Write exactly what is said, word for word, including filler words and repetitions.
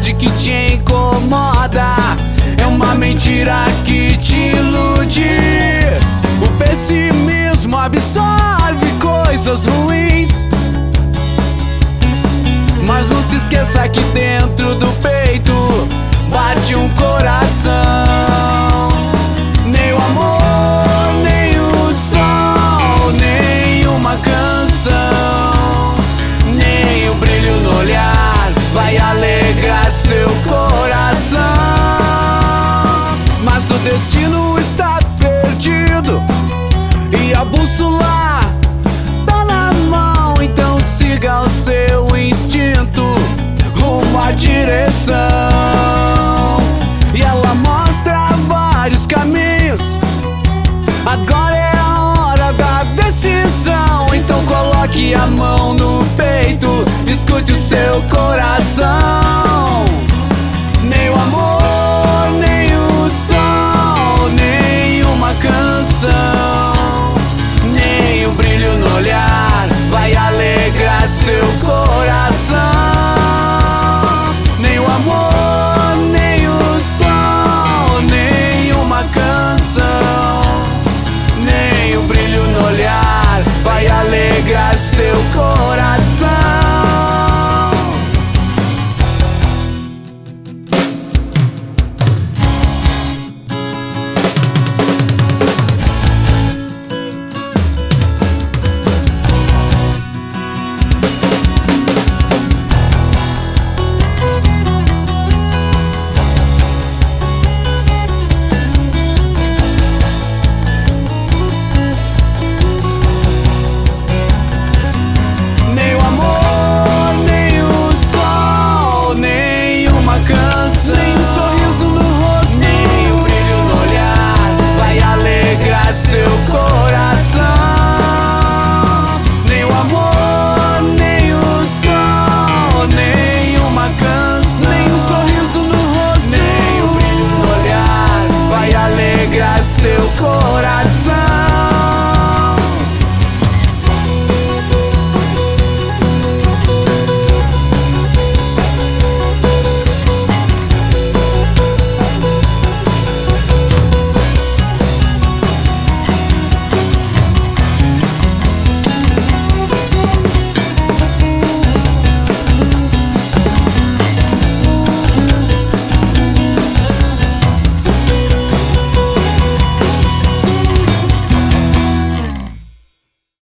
verdade que te incomoda, é uma mentira que te ilude. O pessimismo absorve coisas ruins, mas não se esqueça que dentro do peito bate um coração. Nem o amor, nem o sol, nem uma canção, nem o brilho no olhar vai alegrar seu coração. Mas o destino está perdido e a bússola tá na mão, então siga o seu instinto rumo à direção. E ela mostra vários caminhos, agora é a hora da decisão, então coloque a mão no peito